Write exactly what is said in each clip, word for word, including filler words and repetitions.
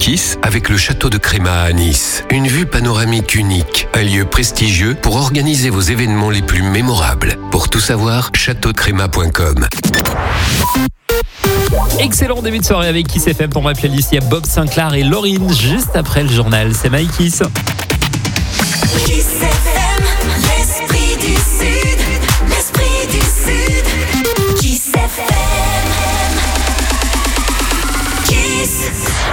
Kiss avec le château de Créma à Nice. Une vue panoramique unique, un lieu prestigieux pour organiser vos événements les plus mémorables. Pour tout savoir, château de créma point com. Excellent début de soirée avec Kiss F M. Pour ma playlist, il y a Bob Sinclair et Lauryn juste après le journal. C'est My Kiss. Kiss F M, l'esprit du Sud, l'esprit du Sud. Kiss F M, Kiss.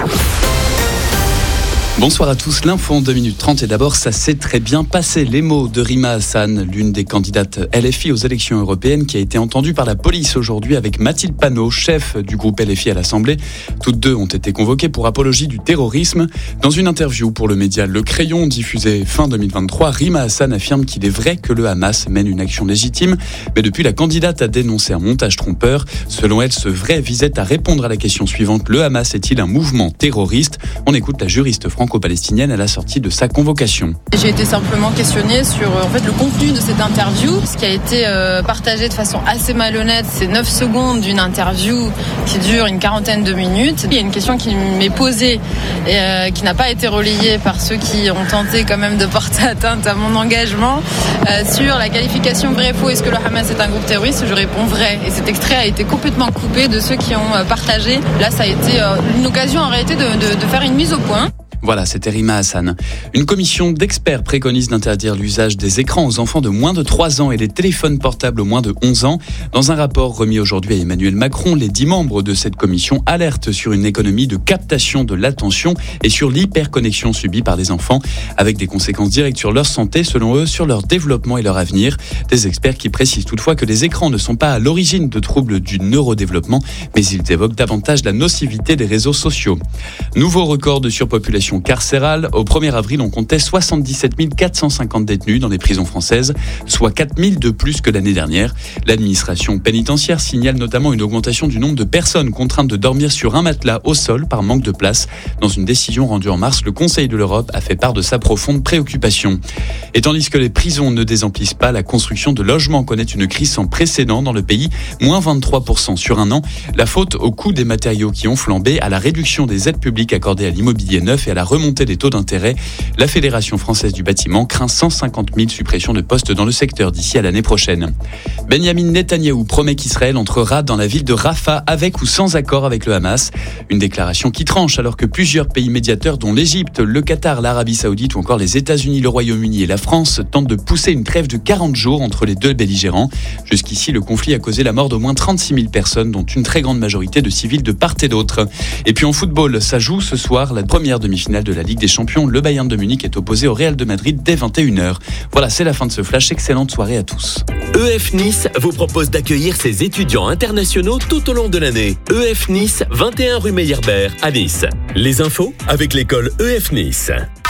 Bonsoir à tous, l'info en deux minutes trente et d'abord ça s'est très bien passé. Les mots de Rima Hassan, l'une des candidates L F I aux élections européennes qui a été entendue par la police aujourd'hui avec Mathilde Panot, chef du groupe L F I à l'Assemblée. Toutes deux ont été convoquées pour apologie du terrorisme. Dans une interview pour le média Le Crayon diffusée fin deux mille vingt-trois, Rima Hassan affirme qu'il est vrai que le Hamas mène une action légitime, mais depuis la candidate a dénoncé un montage trompeur. Selon elle, ce vrai visait à répondre à la question suivante: le Hamas est-il un mouvement terroriste? On écoute la juriste franco-palestinienne à la sortie de sa convocation. J'ai été simplement questionnée sur en fait, le contenu de cette interview. Ce qui a été euh, partagé de façon assez malhonnête, c'est neuf secondes d'une interview qui dure une quarantaine de minutes. Il y a une question qui m'est posée et euh, qui n'a pas été relayée par ceux qui ont tenté quand même de porter atteinte à mon engagement euh, sur la qualification vrai-faux. Est-ce que le Hamas est un groupe terroriste? Je réponds vrai. Et cet extrait a été complètement coupé de ceux qui ont euh, partagé. Là, ça a été euh, une occasion en réalité de, de, de faire une mise au point. Voilà, c'était Rima Hassan. Une commission d'experts préconise d'interdire l'usage des écrans aux enfants de moins de trois ans et les téléphones portables aux moins de onze ans. Dans un rapport remis aujourd'hui à Emmanuel Macron, les dix membres de cette commission alertent sur une économie de captation de l'attention et sur l'hyperconnexion subie par les enfants, avec des conséquences directes sur leur santé, selon eux, sur leur développement et leur avenir. Des experts qui précisent toutefois que les écrans ne sont pas à l'origine de troubles du neurodéveloppement, mais ils évoquent davantage la nocivité des réseaux sociaux. Nouveau record de surpopulation carcérale. Au premier avril, on comptait soixante-dix-sept mille quatre cent cinquante détenus dans les prisons françaises, soit quatre mille de plus que l'année dernière. L'administration pénitentiaire signale notamment une augmentation du nombre de personnes contraintes de dormir sur un matelas au sol par manque de place. Dans une décision rendue en mars, le Conseil de l'Europe a fait part de sa profonde préoccupation. Et tandis que les prisons ne désemplissent pas, la construction de logements connaît une crise sans précédent dans le pays, moins vingt-trois pour cent sur un an. La faute au coût des matériaux qui ont flambé, à la réduction des aides publiques accordées à l'immobilier neuf et à la remontée des taux d'intérêt. La Fédération française du bâtiment craint cent cinquante mille suppressions de postes dans le secteur d'ici à l'année prochaine. Benjamin Netanyahou promet qu'Israël entrera dans la ville de Rafah avec ou sans accord avec le Hamas. Une déclaration qui tranche alors que plusieurs pays médiateurs, dont l'Égypte, le Qatar, l'Arabie Saoudite ou encore les États-Unis, le Royaume-Uni et la France, tentent de pousser une trêve de quarante jours entre les deux belligérants. Jusqu'ici, le conflit a causé la mort d'au moins trente-six mille personnes, dont une très grande majorité de civils de part et d'autre. Et puis en football, ça joue ce soir la première demi-finale de la Ligue des Champions. Le Bayern de Munich est opposé au Real de Madrid dès vingt et une heures. Voilà, c'est la fin de ce flash. Excellente soirée à tous. E F Nice vous propose d'accueillir ses étudiants internationaux tout au long de l'année. E F Nice, vingt et un rue Meyerbeer à Nice. Les infos avec l'école E F Nice.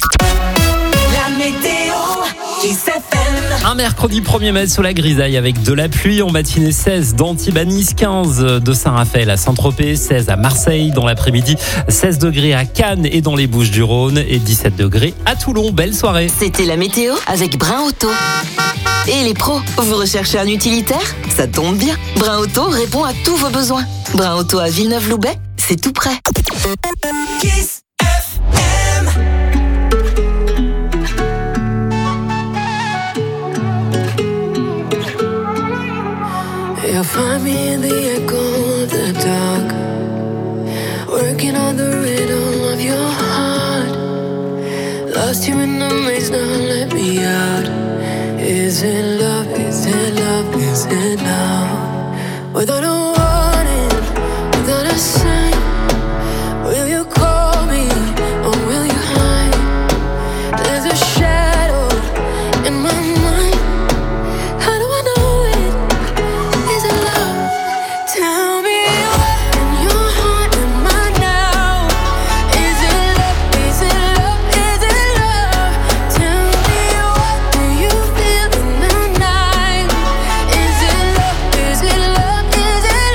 La météo, Kiss F M. Un mercredi premier mai sous la grisaille avec de la pluie. En matinée, seize d'Antibes à Nice, quinze de Saint-Raphaël à Saint-Tropez, seize à Marseille. Dans l'après-midi, seize degrés à Cannes et dans les Bouches-du-Rhône et dix-sept degrés à Toulon. Belle soirée. C'était la météo avec Brin Auto. Et les pros, vous recherchez un utilitaire? Ça tombe bien. Brin Auto répond à tous vos besoins. Brin Auto à Villeneuve-Loubet, c'est tout près. Kiss F M. You'll find me in the echo of the dark, working on the rhythm of your heart. Lost you in the maze, now let me out. Is it love, is it love, is it love? Without a warning, without a sign, will you call me or will you hide? There's a shadow in my mind. How do I know it? Is it love? Tell me what in your heart am I now? Is it love? Is it love? Is it love? Tell me what do you feel in the night? Is it love? Is it love? Is it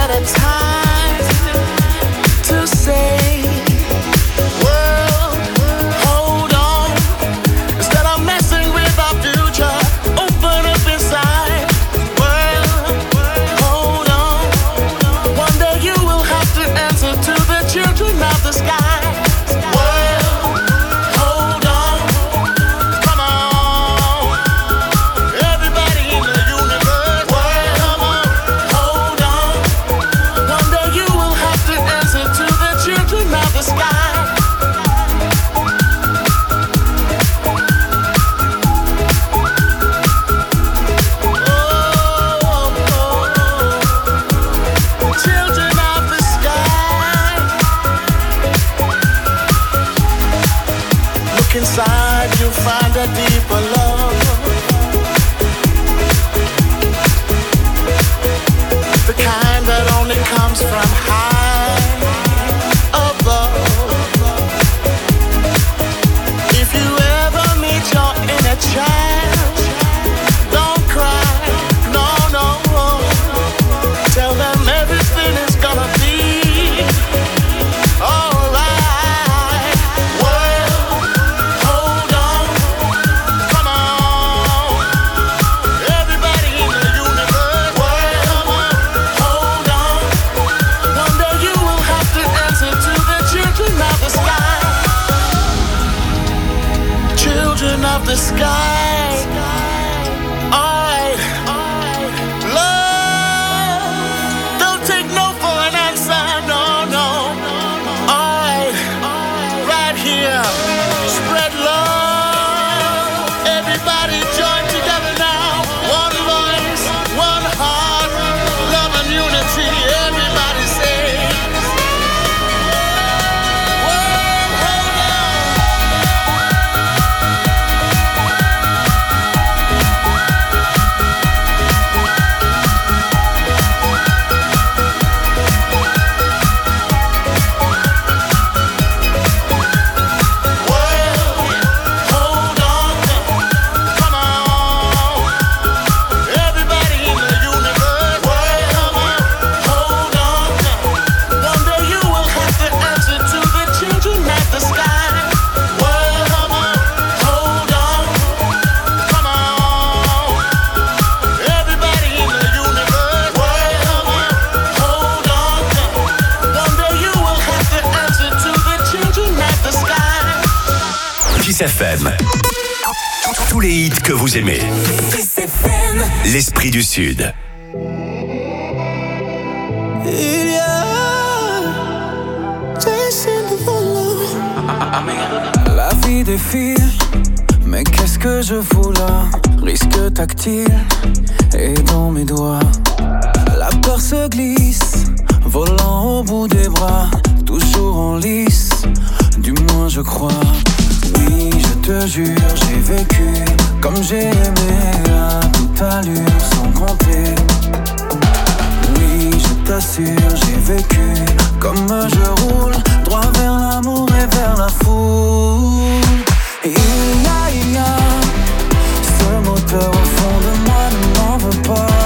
at a time to say, world, hold on. Instead of messing with our future, open up inside. World, hold on. One day you will have to answer to the children of the sky. World, hold on. Come on. Everybody in the universe. World, come on. Hold on. One day you will have to answer to the children of the sky. Children of the sky. Look inside, you'll find a deeper love. The kind that only comes from high above. If you ever meet your inner child, don't cry, no, no. Tell them everything is gonna be alright. World, hold on. Come on. Everybody in the universe. World, come on. Hold on. One day you will have to answer to the children of the sky. Children of the sky. Alright. Love. Don't take no for an answer. No, no. Alright. Right here. Spread love. Everybody join together now. One voice, one heart. Love and unity. Everybody say. World, hold on. World, hold on. Come on. Everybody in the universe. World, come on. Hold on. One day you will have to answer to the children of the sky. World, come on. Hold on. Come on. Everybody in the universe. World, come on. Hold on. One day you will have to answer to the children of the sky. Kiss F M. Tous les hits que vous aimez. Kiss F M. L'Esprit du Sud. Il y a Jason Derulo. La vie défile, mais qu'est-ce que je fous là? Risque tactile et dans mes doigts. La peur se glisse, volant au bout des bras, toujours en lice, du moins je crois. Oui, je te jure, j'ai vécu comme j'ai aimé à toute allure sans compter. Oui, je t'assure, j'ai vécu comme je roule, droit vers l'amour et vers la foule. Et il y a, il y a ce moteur au fond de moi, ne m'en veux pas.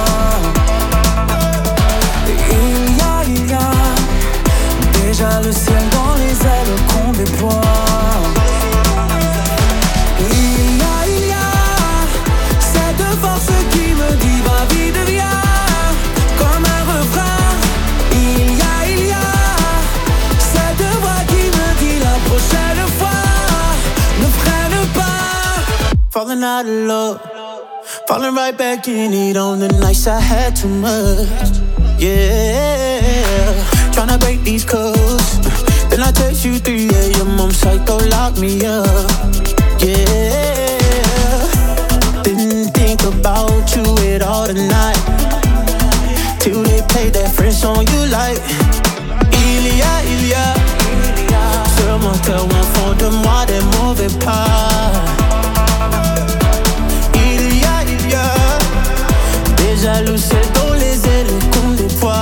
Et il y a, il y a déjà le ciel dans les ailes qu'on déploie. Et il y a, il y a cette force qui me dit va vite viens, comme un refrain. Il y a, il y a cette voix qui me dit la prochaine fois ne freine pas. Falling out of love, falling right back in it on the nights I had too much. Yeah, tryna break these codes. Then I text you three a.m. I'm psycho, lock me up. Yeah, didn't think about you at all tonight, till they played that French song you like. Il y a, il y a ce moteur au fond de moi, des mauvais pas. Il y a, il y a déjà le ciel dans les ailes qu'on déploie.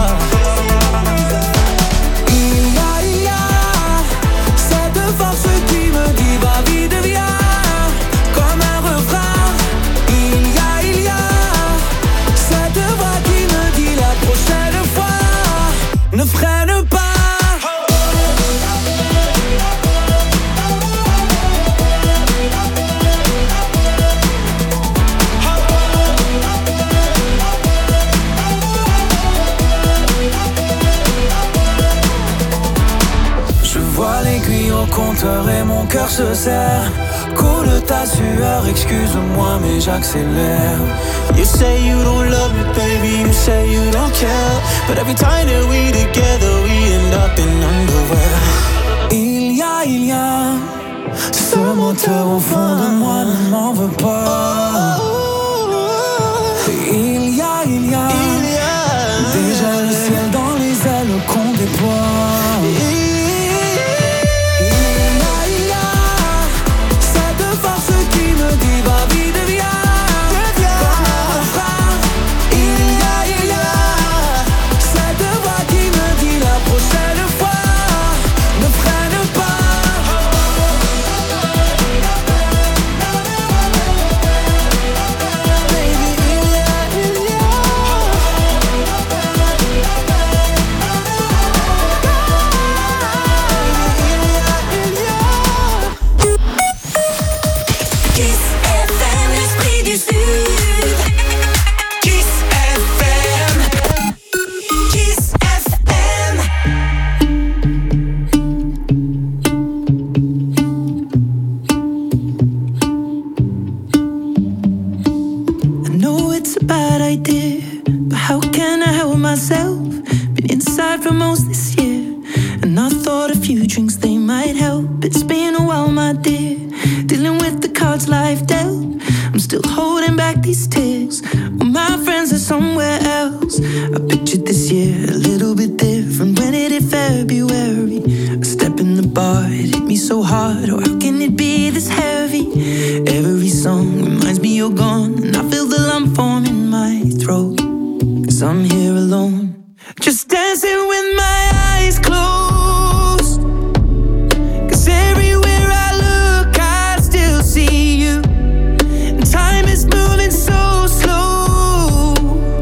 Il y a, il y a cette force qui me dit va vite viens, comme un refrain. Il y a, il y a cette voix qui me dit la prochaine fois moteur et mon cœur se serre. Coule ta sueur, excuse-moi mais j'accélère. You say you don't love me, baby, you say you don't care. But every time that we together, we end up in underwear. Il y a, il y a ce moteur au fond de moi, ne m'en veux pas. Il y a, il y a, Il y a déjà le ciel dans les ailes qu'on déploie. Il y a, il y a cette force qui me dit va vite, viens. Comme un refrain. Il y a, il y a cette voix qui me dit la prochaine fois ne freine pas. Kiss F M, l'esprit du Sud. Kiss F M. Kiss F M. I know it's a bad idea, but how can I help myself? Been inside for most this year, and I thought a few drinks they might help. It's been a while, my dear, dealing with the cards life dealt. I'm still holding back these tears, well, my friends are somewhere else. I pictured this year a little bit different when it hit February. A step in the bar, it hit me so hard. Oh, how can it be this heavy? Every song reminds me you're gone, and I feel the lump form in my throat. Cause I'm here alone, just dancing with my eyes closed. Cause everywhere I look, I still see you. And time is moving so slow,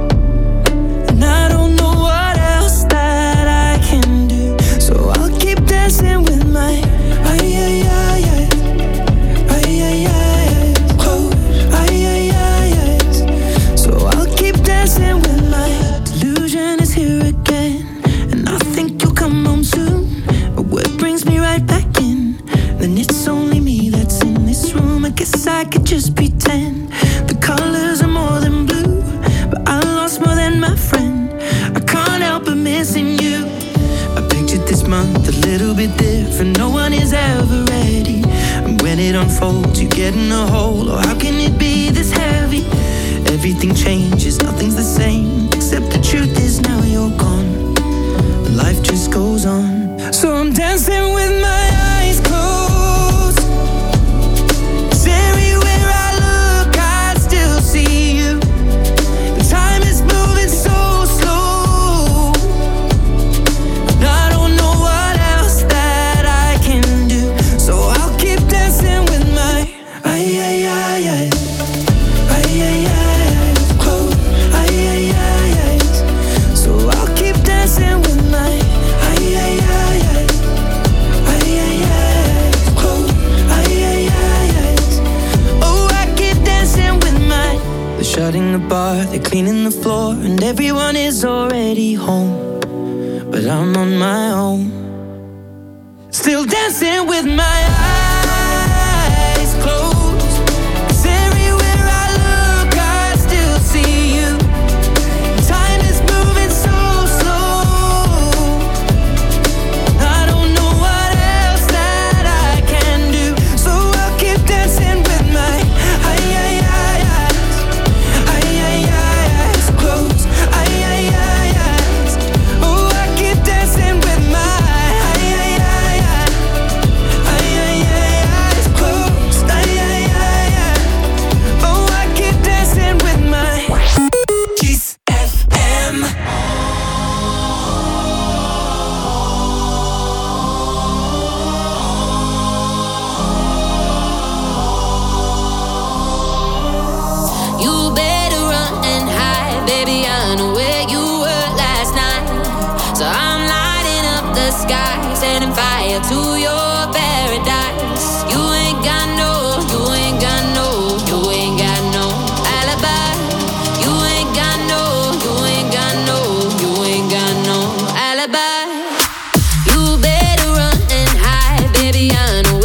and I don't know what else that I can do. So I'll keep dancing with my ay ay ay ay ay ay ay close ay ay ay ay. So I'll keep dancing with my delusion is here again, and I think you'll come home soon. But what brings me right back in? Then it's only me that's in this room. I guess I could just pretend the colors are more than blue, but I lost more than my friend. I can't help but missing you. I pictured this month a little bit different. No one is ever ready, and when it unfolds, you get in a hole. Oh, how can it be this heavy? Everything changes, nothing's the same, except the truth is now you're gone. Life just goes on. So I'm dancing with my eyes closed. 'Cause everywhere I look, I still see you. And time is moving so slow, and I don't know what else that I can do. So I'll keep dancing with my ay ay ay ay ay ay ay close ay ay ay ay. So I'll keep dancing with my ay ay ay ay ay ay ay close ay ay ay ay. Oh, I keep dancing with my. They're shutting the bar, they're cleaning the floor, and everyone is already home, but I'm on my own, still dancing with my eyes closed. 'Cause everywhere I look, I still see you. Time is moving so slow, I don't know what else that I can do. So I'll keep dancing with my ay ay ay eyes, ay ay ay eyes closed, ay ay ay eyes. Oh, I keep dancing with my ay ay ay ay ay ay ay eyes closed, ay ay ay ay. Oh, I keep dancing with my Kiss F M. You better run and hide, baby. I know where you were last night. So I'm lighting up the sky, setting fire to your paradise. You ain't got no, you ain't got no, you ain't got no alibi. You ain't got no, you ain't got no, you ain't got no alibi. You better run and hide, baby. I know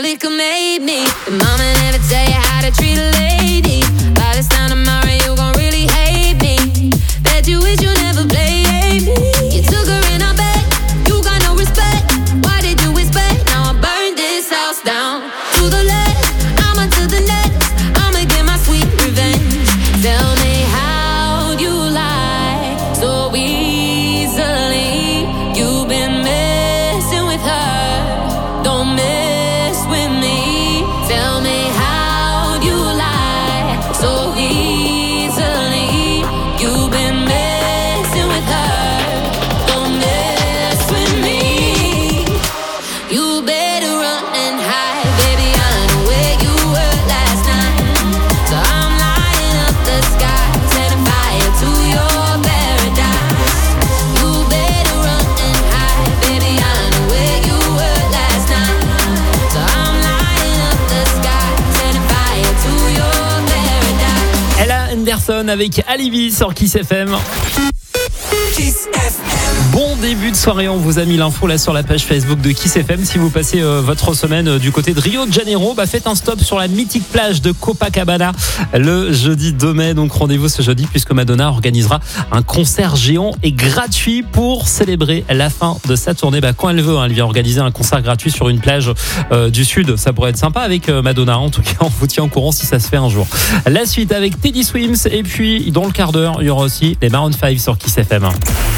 nobody could make me. The mama never tell you how to treat a lady. By this time tomorrow you gon' really hate me. Bet you wish you never played me. You took her in our bed, you got no respect. Why did you expect? Now I burned this house down. To the left, I'm on to the next. I'ma get my sweet revenge. Tell me how you lie so easily. You've been messing with her. Don't mess with me. Tell me how you lie so easily. You've been messing with her. Don't mess with me. You better run and hide, baby. I know where you were last night. So I'm lighting up the sky, setting fire to your paradise. You better run and hide, baby. I know where you were last night. So I'm lighting up the sky, setting fire to your paradise. Ella Anderson avec Alibi sur Kiss F M. Kiss F M. Bon début de soirée, on vous a mis l'info là sur la page Facebook de Kiss F M. Si vous passez euh, votre semaine euh, du côté de Rio de Janeiro, bah faites un stop sur la mythique plage de Copacabana le jeudi deux mai. Donc rendez-vous ce jeudi puisque Madonna organisera un concert géant et gratuit pour célébrer la fin de sa tournée. Bah, quand elle veut, hein, elle vient organiser un concert gratuit sur une plage euh, du sud. Ça pourrait être sympa avec euh, Madonna. En tout cas, on vous tient au courant si ça se fait un jour. La suite avec Teddy Swims et puis dans le quart d'heure, il y aura aussi les Maroon cinq sur Kiss F M.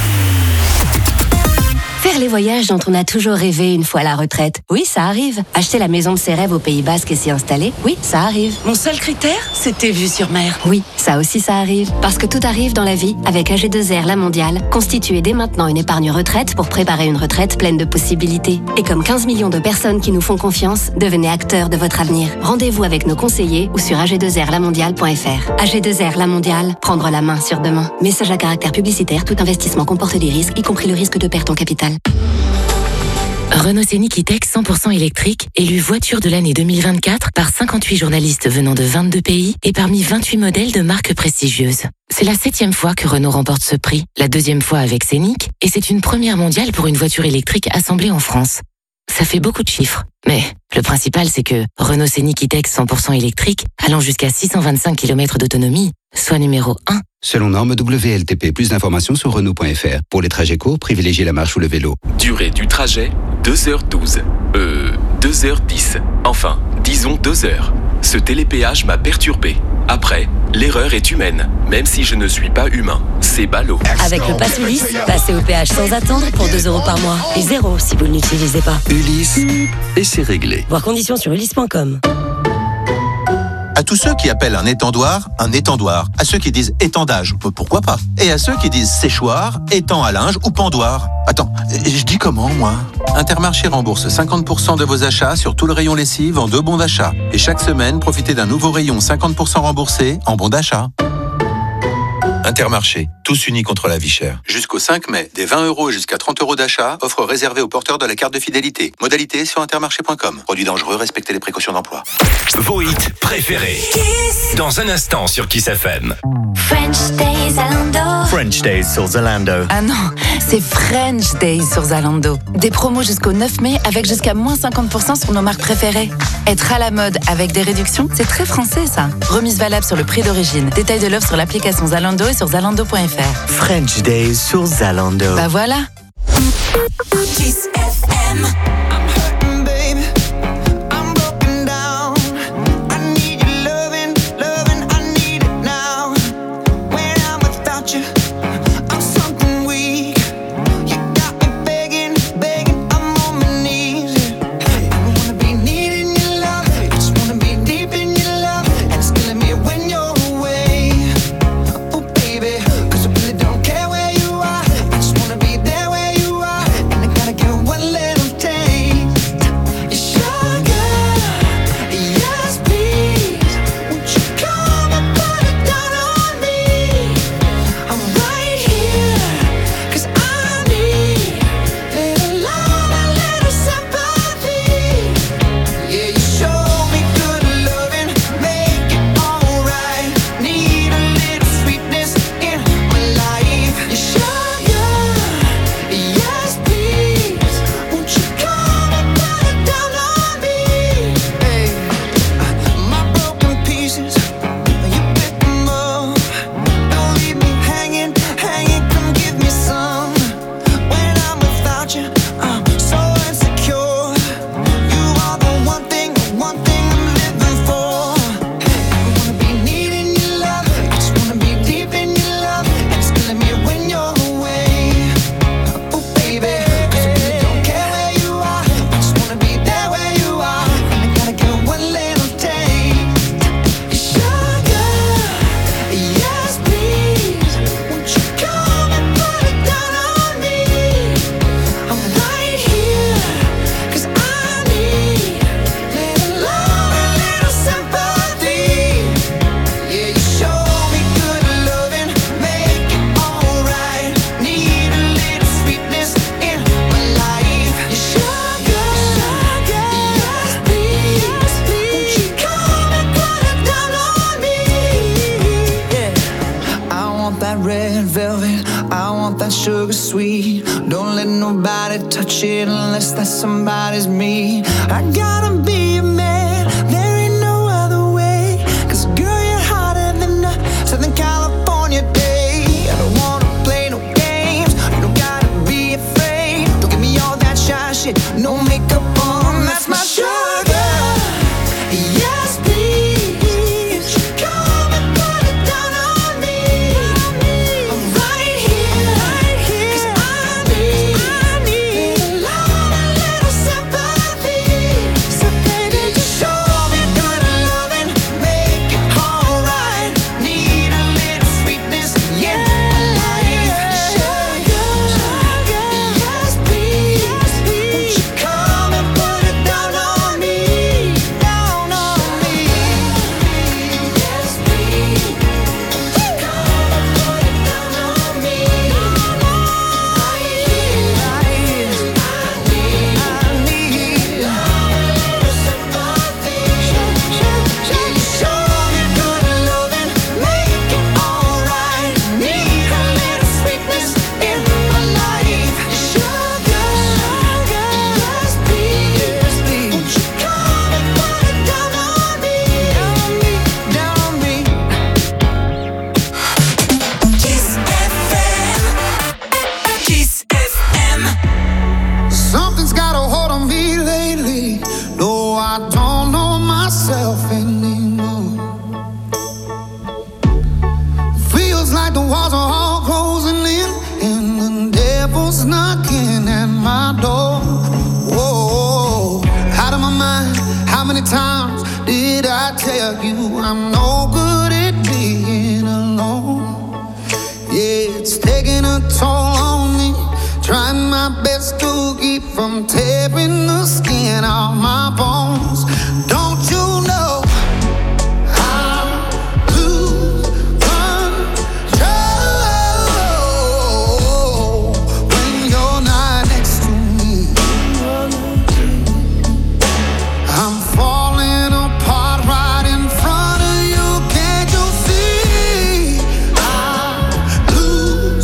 Faire les voyages dont on a toujours rêvé une fois à la retraite. Oui, ça arrive. Acheter la maison de ses rêves au Pays Basque et s'y installer. Oui, ça arrive. Mon seul critère, c'était vue sur mer. Oui, ça aussi ça arrive. Parce que tout arrive dans la vie avec A G deux R La Mondiale. Constituez dès maintenant une épargne retraite pour préparer une retraite pleine de possibilités. Et comme quinze millions de personnes qui nous font confiance, devenez acteurs de votre avenir. Rendez-vous avec nos conseillers ou sur a g deux r la mondiale point f r. A G deux R La Mondiale, prendre la main sur demain. Message à caractère publicitaire, tout investissement comporte des risques, y compris le risque de perte en capital. Renault Scénic E-Tech cent pour cent électrique, élu voiture de l'année deux mille vingt-quatre par cinquante-huit journalistes venant de vingt-deux pays et parmi vingt-huit modèles de marques prestigieuses. C'est la septième fois que Renault remporte ce prix, la deuxième fois avec Scénic, et c'est une première mondiale pour une voiture électrique assemblée en France. Ça fait beaucoup de chiffres, mais le principal c'est que Renault Scénic E-Tech cent pour cent électrique, allant jusqu'à six cent vingt-cinq kilomètres d'autonomie, soit numéro un. Selon norme W L T P, plus d'informations sur Renault point F R. Pour les trajets courts, privilégiez la marche ou le vélo. Durée du trajet, deux heures douze. Euh, deux heures dix. Enfin, disons deux heures. Ce télépéage m'a perturbé. Après, l'erreur est humaine, même si je ne suis pas humain. C'est ballot. Avec le Pass Ulysse, passez au péage sans attendre pour deux euros par mois. Et zéro si vous ne l'utilisez pas. Ulysse, et c'est réglé. Voir conditions sur ulysse point com. À tous ceux qui appellent un étendoir un étendoir, à ceux qui disent étendage, pourquoi pas, et à ceux qui disent séchoir, étend à linge ou pendoir. Attends, je dis comment moi ? Intermarché rembourse cinquante pour cent de vos achats sur tout le rayon lessive en deux bons d'achat. Et chaque semaine, profitez d'un nouveau rayon cinquante pour cent remboursé en bons d'achat. Intermarché, tous unis contre la vie chère. Jusqu'au cinq mai, des vingt euros et jusqu'à trente euros d'achat, offre réservée aux porteurs de la carte de fidélité. Modalité sur intermarché point com. Produit dangereux, respectez les précautions d'emploi. Vos hits préférés. Kiss. Dans un instant sur Kiss F M. French Days Zalando. French Days sur Zalando. Ah non, c'est French Days sur Zalando. Des promos jusqu'au neuf mai avec jusqu'à moins cinquante pour cent sur nos marques préférées. Être à la mode avec des réductions, c'est très français ça. Remise valable sur le prix d'origine. Détail de l'offre sur l'application Zalando et sur zalando point f r. French Days sur Zalando. Bah voilà. Kiss F M. I'm red velvet. I want that sugar sweet. Don't let nobody touch it unless that somebody's me. I gotta be a man, there ain't no other way. Cause girl, you're hotter than a Southern California day. I don't wanna play no games, you don't gotta be afraid. Don't give me all that shy shit, no makeup on, that's my sugar. Yes, please, come and put it down on me. I'm right here, cause I need, I need a lot, a little sympathy. So baby, just show me good loving, make it alright. Need a little sweetness, yeah, life. Sugar, yes please, won't you come and put it down on me, down on me. Yes please, come and put it down on me. Right here, right here, I need, I need a little sympathy. Show me good loving, make it alright. Need a little sweetness in my life. Sugar, yes please, won't you come and put it down on me, down on me, down on me. Kiss F M. Kiss F M. Something's got a hold on me lately. No, I don't know myself anymore. Feels like the walls are all closing in, and the devil's knocking at my door. Whoa, out of my mind. How many times did I tell you I'm no good at being alone? Yeah, it's taking a toll on me. Trying my best to keep from tearing the skin off my bones. Don't you know I lose control when you're not next to me? I'm falling apart right in front of you. Can't you see? I lose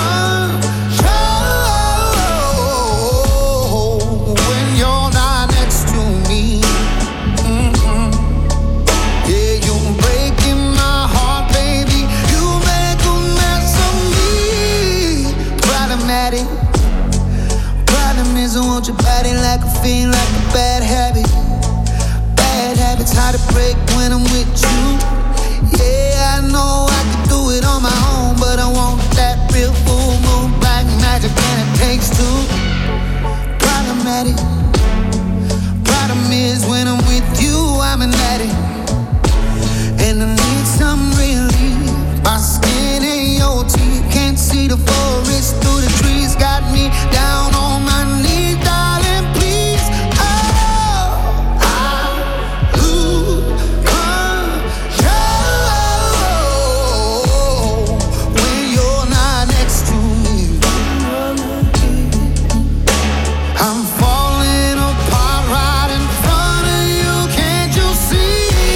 control when you're not next to me. Mm-mm. Yeah, you're breaking my heart, baby. You make a mess of me. Problematic. Problem is, I want your body like a fiend, like a bad habit. Bad habits hard to break when I'm with you. Yeah, I know I could do it on my own, but I want that real full moon black magic, and it takes two. Problematic. Problem is, when I'm with you, I'm an addict, and I need some relief. My skin ain't your teeth, can't see the forest through the trees. Got me down on my knees, darling, please. Oh, I lose control when you're not next to me. I'm falling apart right in front of you. Can't you see?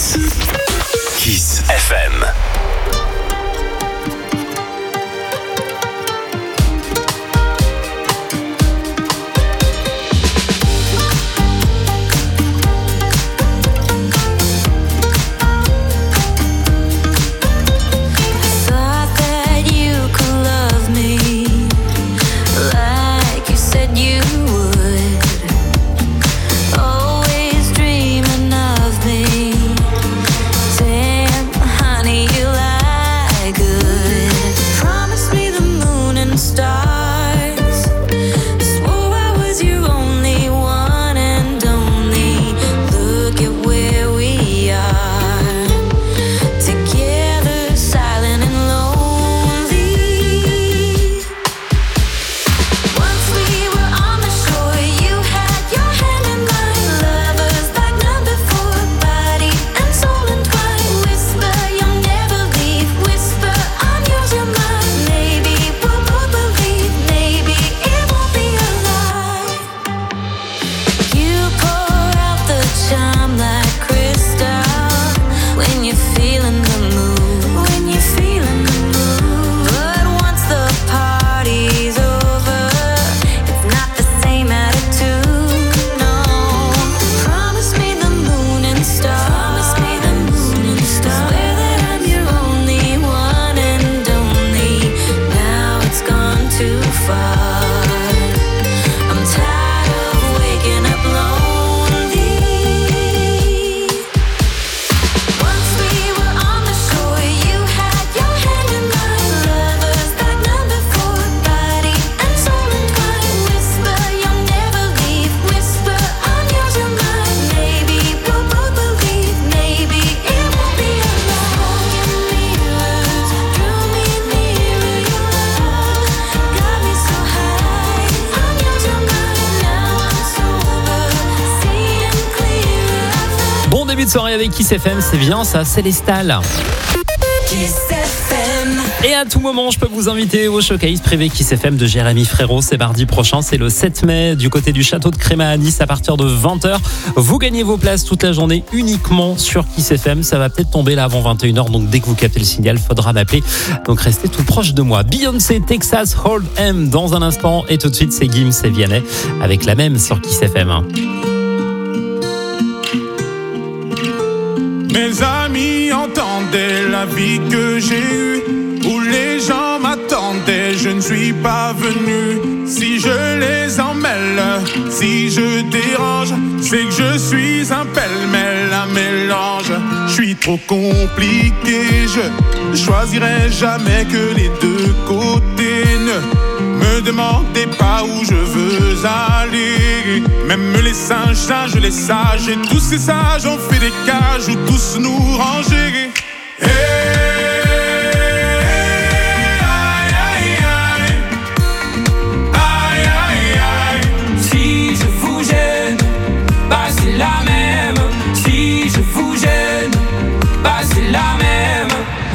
Nice. Kiss F M. Soirée avec Kiss F M, c'est bien ça, Célestal. Kiss F M. Et à tout moment, je peux vous inviter au showcase privé Kiss F M de Jérémy Frérot. C'est mardi prochain, c'est le sept mai, du côté du château de Créma à Nice à partir de vingt heures. Vous gagnez vos places toute la journée uniquement sur Kiss F M. Ça va peut-être tomber là avant vingt et une heures, donc dès que vous captez le signal, faudra m'appeler. Donc restez tout proche de moi. Beyoncé, Texas Hold'em dans un instant. Et tout de suite, c'est Gims et Vianney avec la même sur Kiss F M. Mes amis entendaient la vie que j'ai eue, où les gens m'attendaient, je ne suis pas venu. Si je les emmêle, si je dérange, c'est que je suis un pêle-mêle, un mélange. Je suis trop compliqué, je choisirai jamais que les deux côtés. Ne me demandez pas où je veux aller. Même les singes, singes, les sages, et tous ces sages ont fait des cages où tous nous ranger. Hey, aïe, aïe, aïe. Aïe, aïe, aïe. Si je vous gêne, bah c'est la même. Si je vous gêne, bah c'est la même.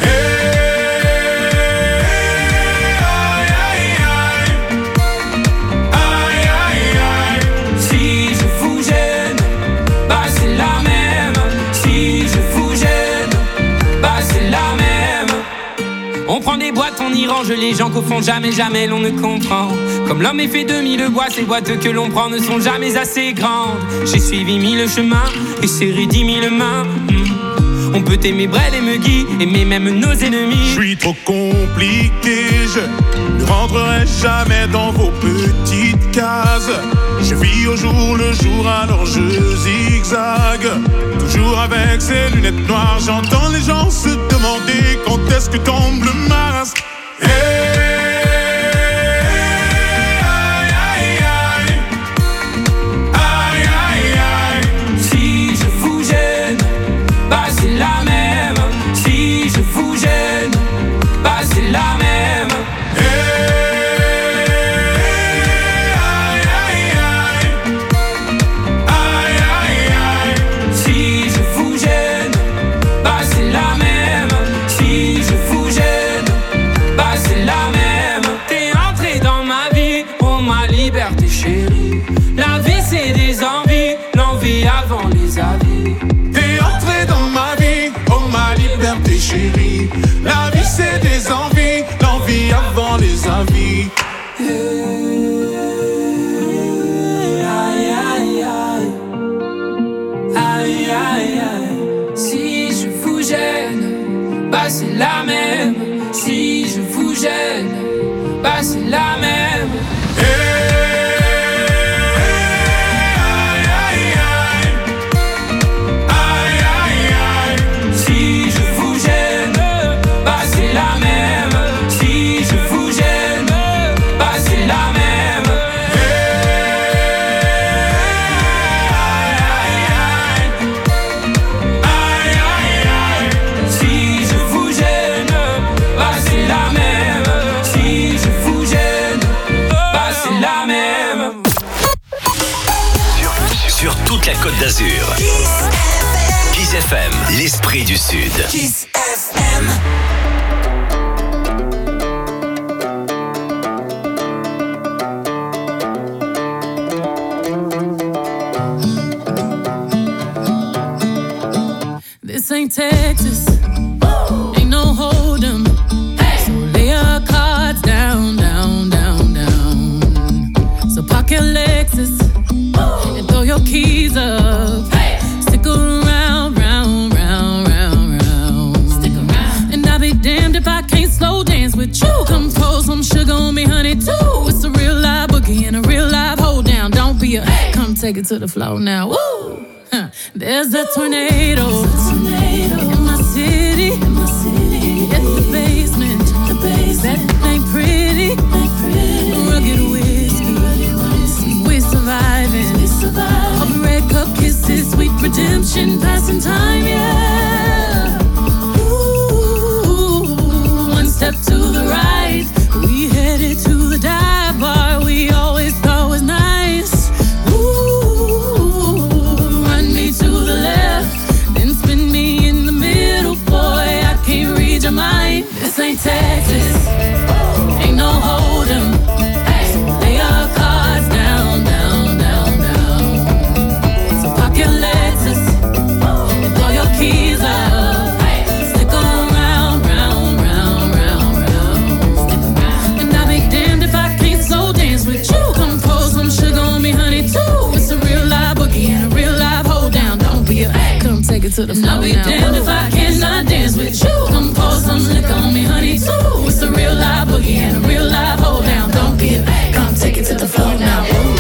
On prend des boîtes, on y range les gens qu'au fond jamais, jamais l'on ne comprend. Comme l'homme est fait de mille bois, ces boîtes que l'on prend ne sont jamais assez grandes. J'ai suivi mille chemins et serré dix mille mains. On peut aimer Brel et Megui, aimer même nos ennemis. Je suis trop compliqué, je ne rentrerai jamais dans vos petites cases. Je vis au jour le jour, alors je zigzague. Toujours avec ces lunettes noires, j'entends les gens se demander quand est-ce que tombe le masque. Hey, aïe, aïe, aïe. Aïe, aïe, aïe. Si je vous gêne, bah c'est la même. Si je vous gêne, bah c'est la même. T'es entré dans ma vie, chérie, chérie. La vie c'est des envies, l'envie avant les avis. Aïe, aïe, aïe. Aïe, aïe, aïe. Si je vous gêne, bah c'est la même. Si je vous gêne, bah c'est la même. La Côte d'Azur. Kiss F M, l'esprit du Sud. Kiss F M. This ain't Texas. Ain't no hold'em. So lay your cards down, down, down, down. So park your Lexus. Throw your keys up. Hey. Stick around, round, round, round, round. Stick around. And I'll be damned if I can't slow dance with you. Come pour some sugar on me, honey, too. It's a real live boogie and a real live hold down. Don't be a hey. Come take it to the floor now. Woo! Huh. There's a tornado. There's a tornado in my city. In my city. At the basement. The basement. That ain't pretty. Ain't pretty. Rugged whiskey. We're surviving. All the red cup kisses, sweet redemption, passing time, yeah. Ooh, one step to the right, we headed to the dive bar we always thought was nice. Ooh, run me to the left, then spin me in the middle, boy, I can't read your mind. This ain't Texas, ain't no hold'em. Lay your cards down, down, down, down. So park your Lexus and throw your keys up. Stick around, round, round, round, round. And I'll be damned if I can't slow dance with you. Come pour some sugar on me, honey, too. It's a real live boogie and a real live hold down. Don't be a come take it to the floor. I'll be damned if I cannot dance with you. Come pour some liquor on me, honey, too. It's a real live boogie and a real live hold down. Don't be a come take it to the floor now. Ooh.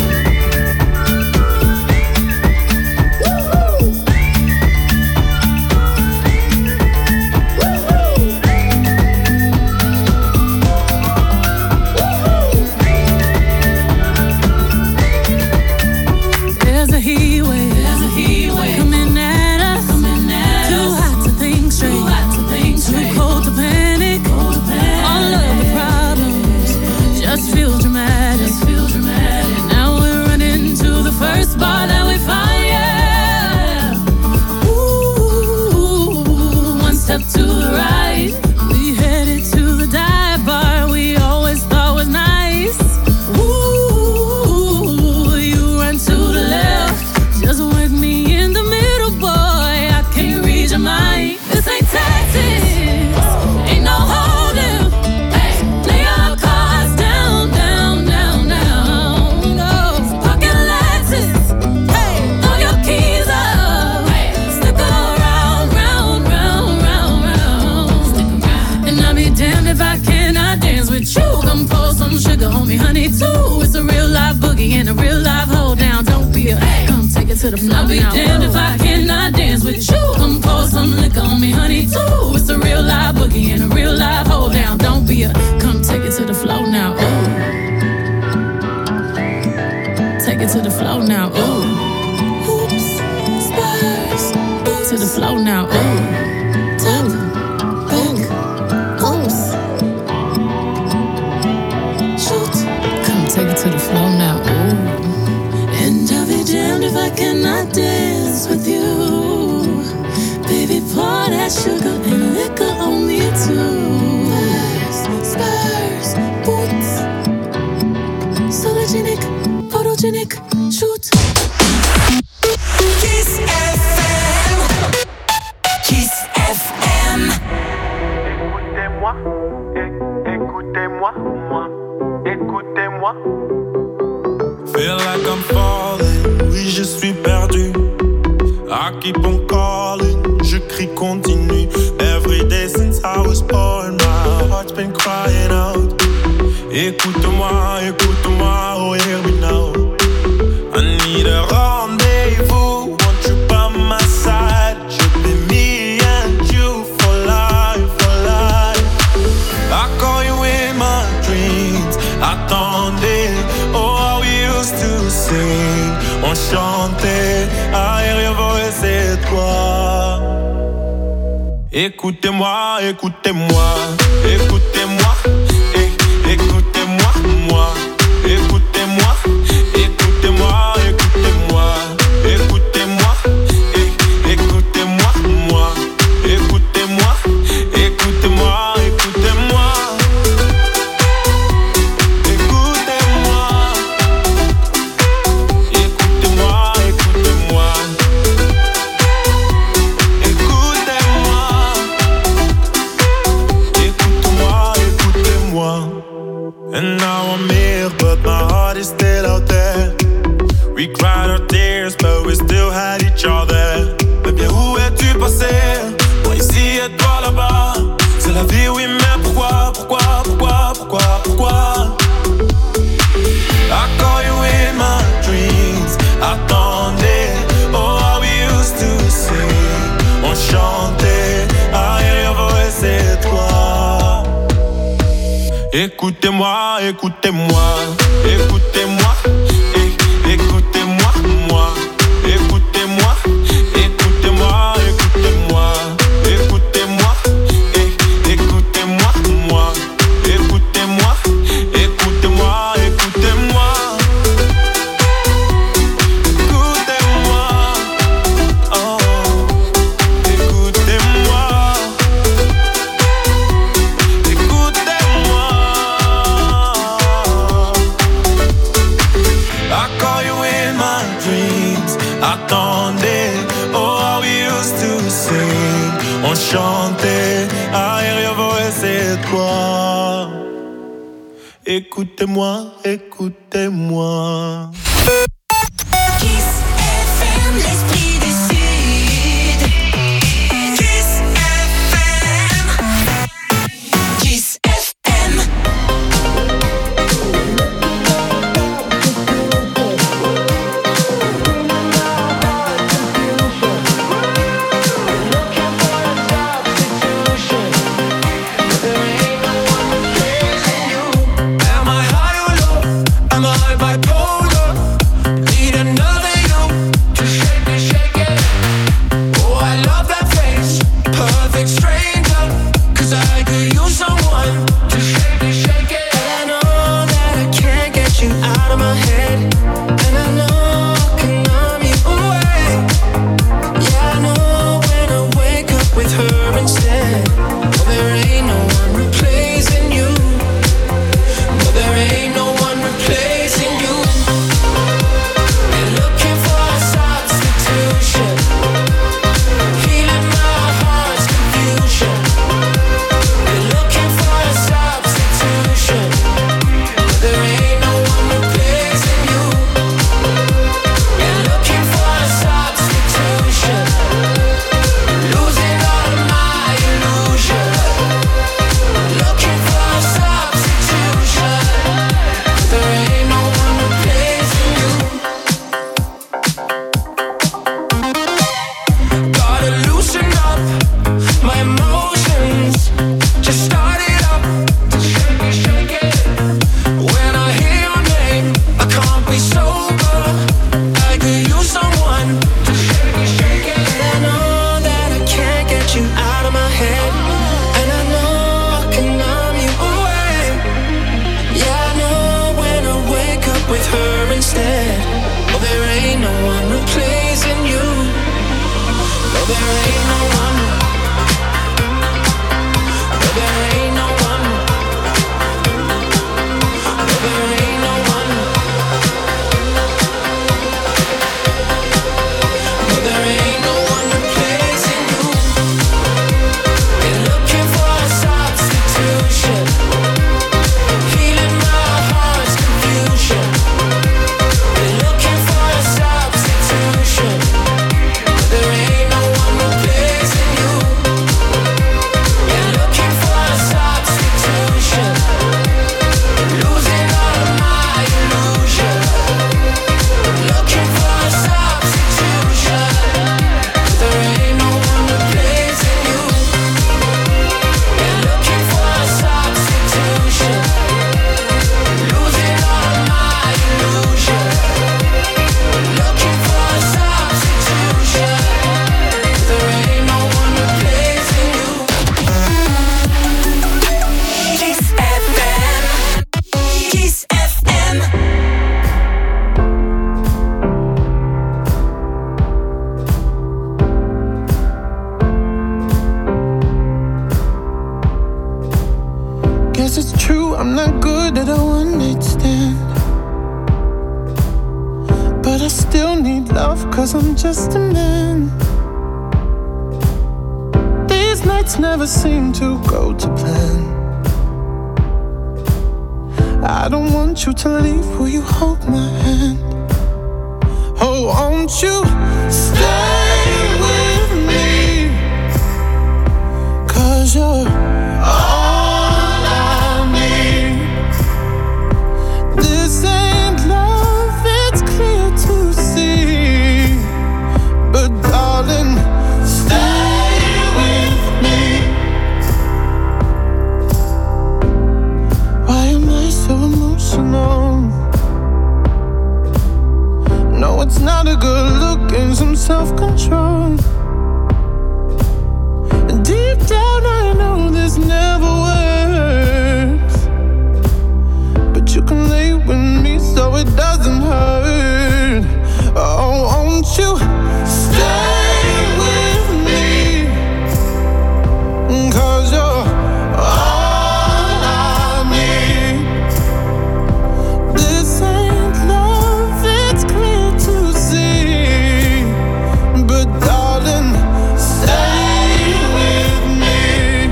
There's a heat wave. There's a heat wave coming at us. Coming at Too us. hot to think straight. Too hot to think straight. Too cold to panic. Cold to panic. All of the problems just feel dramatic. Just feel dramatic. Now we're running to the first bar that we find. Yeah. Ooh, one step to the right. We headed to the dive bar we always thought was nice. Ooh, you run to the left. Just work me in the middle, boy. I can't read your mind. This ain't Texas. Ain't no hold'em. Lay your cards down, down, down, down. No, park your Lexus. Throw your keys up. Stick around, round, round, round, round. And I'll be damned if I cannot dance with you. Come pour some sugar on me, honey, too. It's a real live boogie and a real live hold down. Don't be a come take it to the floor. I'll be damned if I cannot dance with you. Come pour some liquor on me, honey, too. It's a real live boogie and a real live hold down. Don't be a come take it to the floor now. Ooh. Take it to the floor now. Ooh. Hoops, spurs, to the floor now. Ooh. Top, back, oops. Shoot. Come take it to the floor now. Ooh. And I'll be damned if I cannot dance with you. Baby, pour that sugar and liquor on me too. Spurs, spurs, boots. Sologenic, photogenic, shoot. Kiss F M. Kiss F M. écoutez-moi, écoutez-moi. Feel like I'm falling, oui je suis perdu. I keep on calling, je crie continue. Every day since I was born, my heart's been crying out. Écoute-moi, écoute-moi, oh hear me now. I need a rendezvous, want you by my side. Should be me and you for life, for life. I call you in my dreams, attendez. Oh how we used to sing, on chantait. Arrière, c'est toi. Écoutez-moi, écoutez-moi, écoutez-moi, é- écoutez-moi, moi, écoutez-moi, écoutez-moi, écoutez-moi, écoutez-moi, é- écoutez-moi, moi, écoutez-moi, écoutez-moi, écoutez-moi. And now I'm here, but my heart is still out there. We cried our tears, but we still had each other. Mais bien où es-tu passé? Moi ici et toi là-bas. C'est la vie, oui, mais pourquoi, pourquoi, pourquoi, pourquoi, pourquoi? I call you in my dreams. Attendez, oh how we used to sing. On chantait, arrière, c'est toi. Écoutez-moi, écoutez-moi, écoutez-moi, é- écoutez-moi, moi, écoutez-moi, écoutez-moi, écoutez-moi, écoutez-moi, é- écoutez-moi, moi, écoutez-moi, écoutez-moi, écoutez-moi, écoutez-moi, oh, écoutez-moi. Attendez, oh how we used to sing. On chantait, arrière voix c'est toi. Écoutez-moi, écoutez-moi. Kiss F M, l'esprit du Sud. Kiss F M. Kiss F M. Am I high or low? Am I bipolar? Need another love, cause I'm just a man. These nights never seem to go to plan. I don't want you to leave, will you hold my hand? Oh, won't you stay with me? Cause you're all I need. This ain't love, it's clear to see. But darling, stay with me. Why am I so emotional? No, it's not a good look and some self-control. And deep down I know this never works, but you can lay with me so it doesn't hurt. Oh, won't you stay with me? Cause you're all I need. This ain't love, it's clear to see. But darling, stay with me.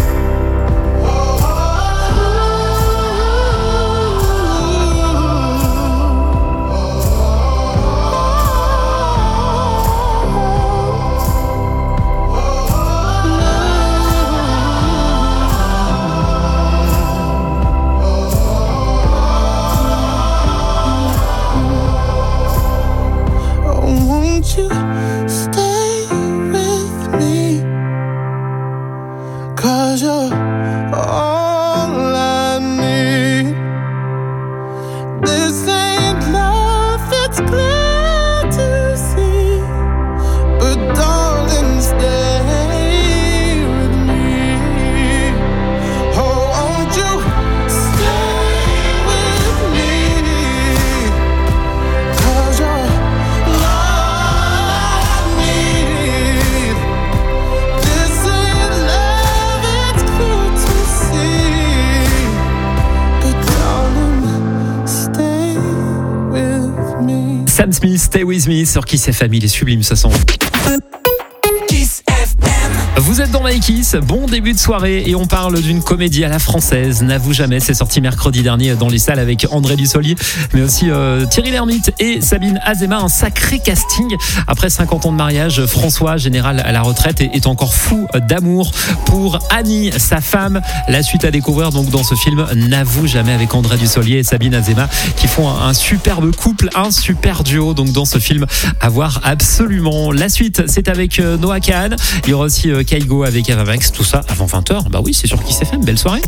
Oh, won't you stay with me? Cause you're all I need. This ain't love, it's clear to see. But darling, stay with me. Oh, won't you stay with me? Cause you're all I need. This ain't love, it's clear to see. But darling, stay with me. Sam Smith, Stay With Me sur Kiss F M, il est sublime ce son. Kiss F M. Vous êtes dans My Kiss, bon début de soirée et on parle d'une comédie à la française, N'avoue jamais, c'est sorti mercredi dernier dans les salles avec André Dussolier, mais aussi euh, Thierry Lhermitte et Sabine Azéma, un sacré casting. Après cinquante ans de mariage, François, général à la retraite, est encore fou d'amour pour Annie, sa femme. La suite à découvrir donc dans ce film N'avoue jamais avec André Dussolier et Sabine Azéma qui font un, un superbe couple, un super duo donc dans ce film à voir absolument. La suite, c'est avec euh, Noah Kahan, il y aura aussi euh, Kaigo avec Ava Max, tout ça avant vingt heures. Bah oui, c'est sur Kiss F M, belle soirée.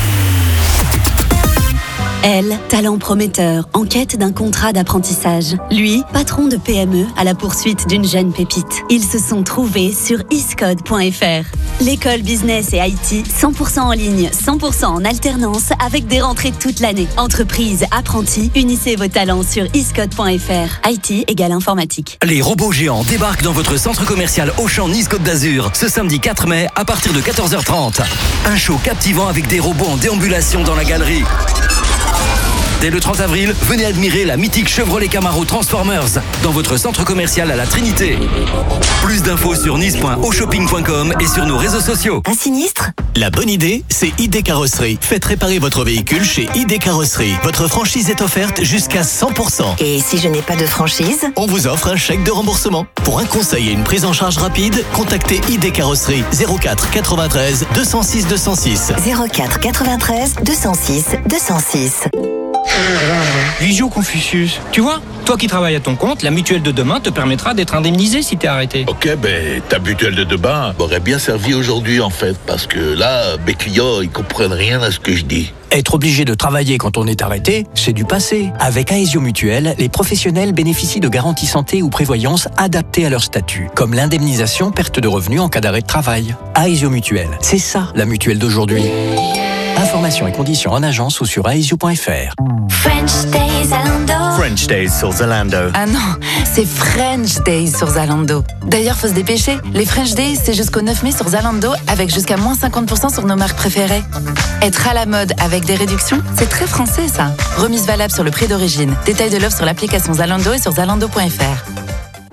Elle, talent prometteur, en quête d'un contrat d'apprentissage. Lui, patron de P M E à la poursuite d'une jeune pépite. Ils se sont trouvés sur iscode point f r. L'école business et I T, cent pour cent en ligne, cent pour cent en alternance, avec des rentrées toute l'année. Entreprise, apprentis, unissez vos talents sur iscode point f r. I T égale informatique. Les robots géants débarquent dans votre centre commercial Auchan Nice Côte d'Azur ce samedi quatre mai à partir de quatorze heures trente. Un show captivant avec des robots en déambulation dans la galerie. Dès le trente avril, venez admirer la mythique Chevrolet Camaro Transformers dans votre centre commercial à la Trinité. Plus d'infos sur nice point o shopping point com et sur nos réseaux sociaux. Un sinistre? La bonne idée, c'est I D Carrosserie. Faites réparer votre véhicule chez I D Carrosserie. Votre franchise est offerte jusqu'à cent pour cent. Et si je n'ai pas de franchise? On vous offre un chèque de remboursement. Pour un conseil et une prise en charge rapide, contactez I D Carrosserie zéro quatre quatre-vingt-treize deux cent six deux cent six. zéro quatre quatre-vingt-treize deux cent six deux cent six. Visio Confucius. Tu vois, toi qui travailles à ton compte, la mutuelle de demain te permettra d'être indemnisé si t'es arrêté. Ok, ben ta mutuelle de demain m'aurait bien servi aujourd'hui en fait, parce que là, mes clients, ils comprennent rien à ce que je dis. Être obligé de travailler quand on est arrêté, c'est du passé. Avec Aesio Mutuelle, les professionnels bénéficient de garanties santé ou prévoyance adaptées à leur statut, comme l'indemnisation perte de revenus en cas d'arrêt de travail. Aesio Mutuelle, c'est ça la mutuelle d'aujourd'hui. Informations et conditions en agence ou sur aesio point f r. French Days Zalando. French Days sur Zalando. Ah non, c'est French Days sur Zalando. D'ailleurs, faut se dépêcher. Les French Days, c'est jusqu'au neuf mai sur Zalando avec jusqu'à moins cinquante pour cent sur nos marques préférées. Être à la mode avec des réductions, c'est très français ça. Remise valable sur le prix d'origine. Détail de l'offre sur l'application Zalando et sur zalando point f r.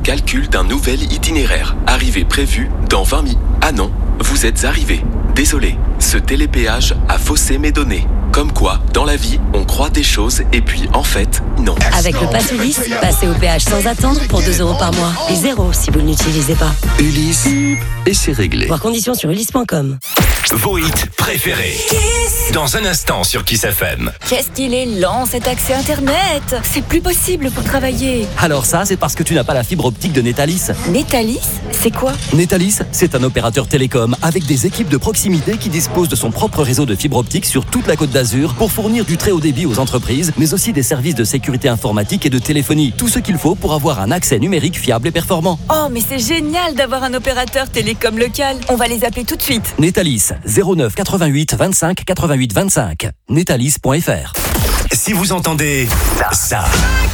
Calcul d'un nouvel itinéraire. Arrivée prévue dans vingt minutes. Ah non, vous êtes arrivé. Désolé, ce télépéage a faussé mes données. Comme quoi, dans la vie, on croit des choses et puis en fait, non. Avec le Pass Ulysse, passez au péage sans attendre pour deux euros par mois. Et zéro si vous ne l'utilisez pas. Ulysse, et c'est réglé. Voir conditions sur ulysse point com. Vos hits préférés. Kiss. Dans un instant sur Kiss F M. Qu'est-ce qu'il est lent cet accès internet. C'est plus possible pour travailler. Alors ça, c'est parce que tu n'as pas la fibre optique de Netalis. Netalis, c'est quoi? Netalis, c'est un opérateur télécom avec des équipes de proximité qui disposent de son propre réseau de fibre optique sur toute la Côte d'Azur pour fournir du très haut débit aux entreprises, mais aussi des services de sécurité informatique et de téléphonie. Tout ce qu'il faut pour avoir un accès numérique fiable et performant. Oh, mais c'est génial d'avoir un opérateur télécom local. On va les appeler tout de suite. Netalis, zéro neuf quatre-vingt-huit vingt-cinq quatre-vingt-huit vingt-cinq. Netalis point F R. Si vous entendez ça,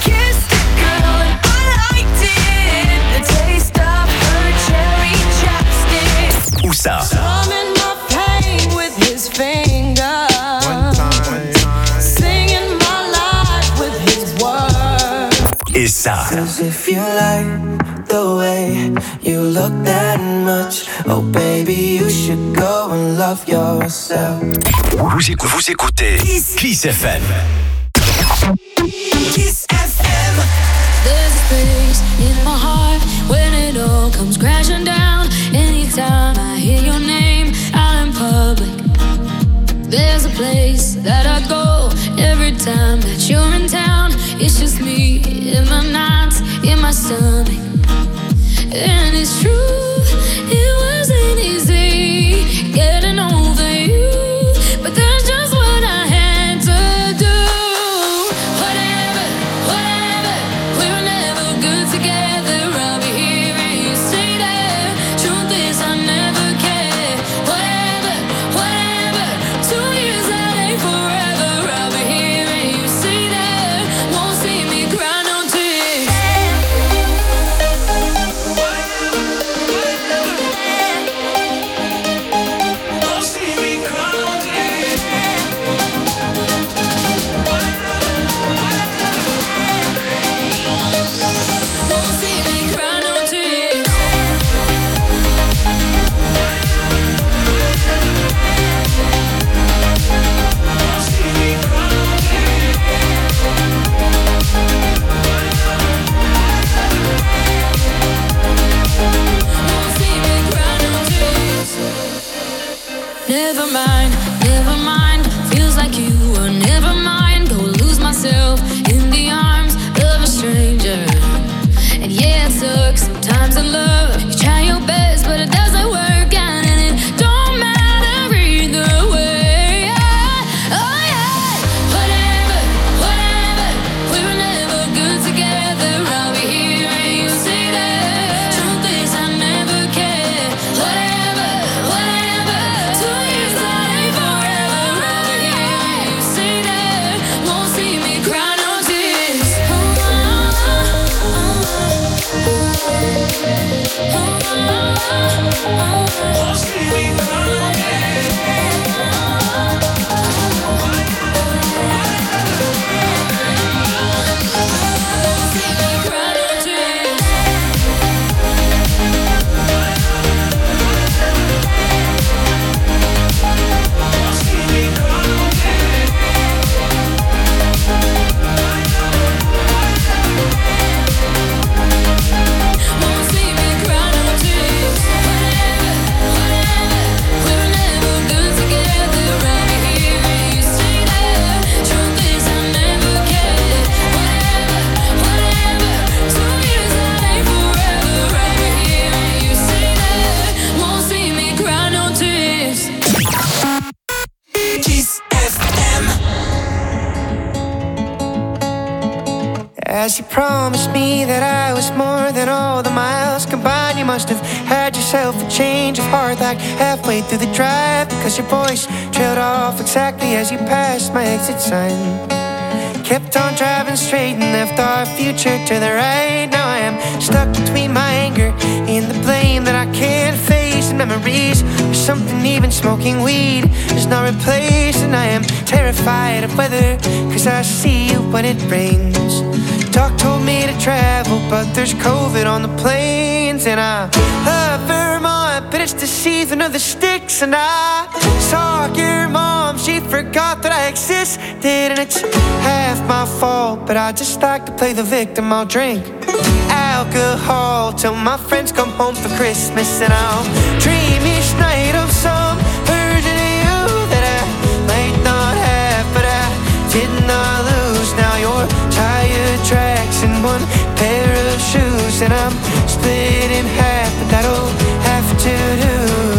ou ça, et ça. The way you look that much, oh baby, you should go and love yourself. Vous, écoutez, vous écoutez Kiss, Kiss F M. Kiss F M. There's a space in my heart when it all comes crashing down. Anytime I hear your name out in public, there's a place that I go every time that you're in town. It's just me in my nights, in my stomach. And it's true, it wasn't easy getting over you, but that's just what I had to do. Whatever, whatever, we were never good together. I'll be here and you stay there. Truth is I never cared. Whatever, whatever, two years that ain't forever. I'll be here and you stay there. Won't see me cry no tears. Never mind, never mind. Feels like you were never mind. Go lose myself in the arms of a stranger. And yeah, it sucks sometimes in love. You try your best, but it doesn't work out, and it don't matter either way. Yeah. Oh yeah. Whatever, whatever. We were never good together. I'll be here and you stay there. Truth is I never cared. Whatever, whatever. Two years that ain't forever. I'll be here and you stay there. Won't see me cry no tears. Oh, oh, oh, oh. Won't see me cry no As you promised me that I was more than all the miles combined, you must have had yourself a change of heart like halfway through the drive, because your voice trailed off exactly as you passed my exit sign. Kept on driving straight and left our future to the right. Now I am stuck between my anger and the blame that I can't face, and memories of something even smoking weed is not replaced. And I am terrified of weather, cause I see you when it rains. Doc told me to travel, but there's COVID on the planes. And I love Vermont, but it's the season of the sticks. And I saw your mom, she forgot that I existed. And it's half my fault, but I just like to play the victim. I'll drink alcohol till my friends come home for Christmas. And I'll dream each night of some version of you that I might not have, but I did not lose. Now you're tire tracks and one pair of shoes, and I'm split in half, but that'll have to do.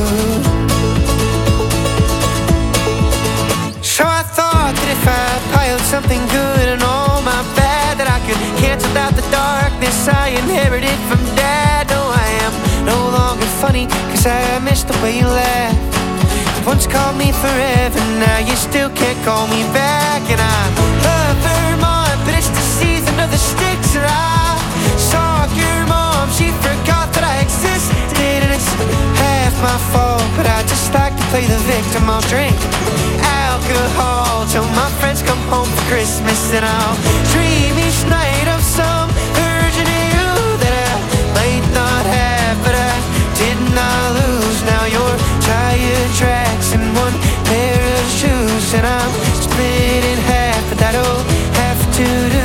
So I thought that if I piled something good and all my bad, that I could cancel out the darkness I inherited from Dad. No, I am no longer funny, cause I miss the way you laugh. You once called me forever, now you still can't call me back. And I love Vermont, but it's the season of the sticks. And I saw your mom, she forgot that I existed. And it's half my fault, but I just like to play the victim. I'll drink alcohol till my friends come home for Christmas. And I'll dream each night of some version of you that I might not have, but I did not lose. Now you're tire tracks and one pair of shoes, and I'm split in half, but that'll have to do.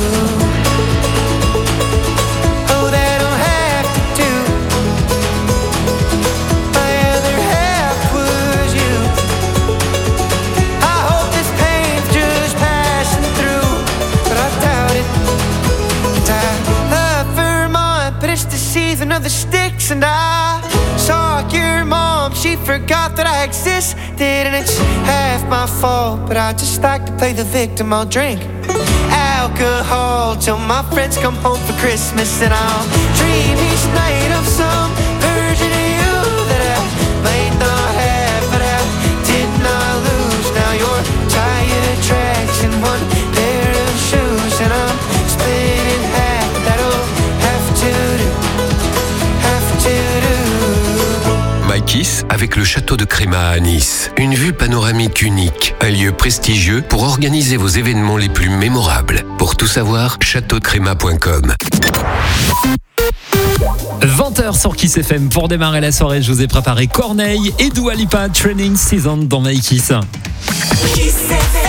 Oh, that'll have to do. My other half was you. I hope this pain's just passing through, but I doubt it. And I love Vermont, but it's the season of the sticks. And I saw your mom, she forgot that I existed. And it's half my fault, but I just like to play the victim. I'll drink alcohol till my friends come home for Christmas. And I'll dream each night of some version of you that I might not have, but I did not lose. Now you're tire tracks and one pair of shoes, and I'm split in half. That'll have to do, have to do. My Kiss avec le château de Créma à Nice. Une vue panoramique unique, un lieu prestigieux pour organiser vos événements les plus mémorables. Pour tout savoir, château de créma point com. vingt heures sur Kiss F M. Pour démarrer la soirée, je vous ai préparé Corneille et Dua Lipa, Training Season dans My Kiss. Kiss F M.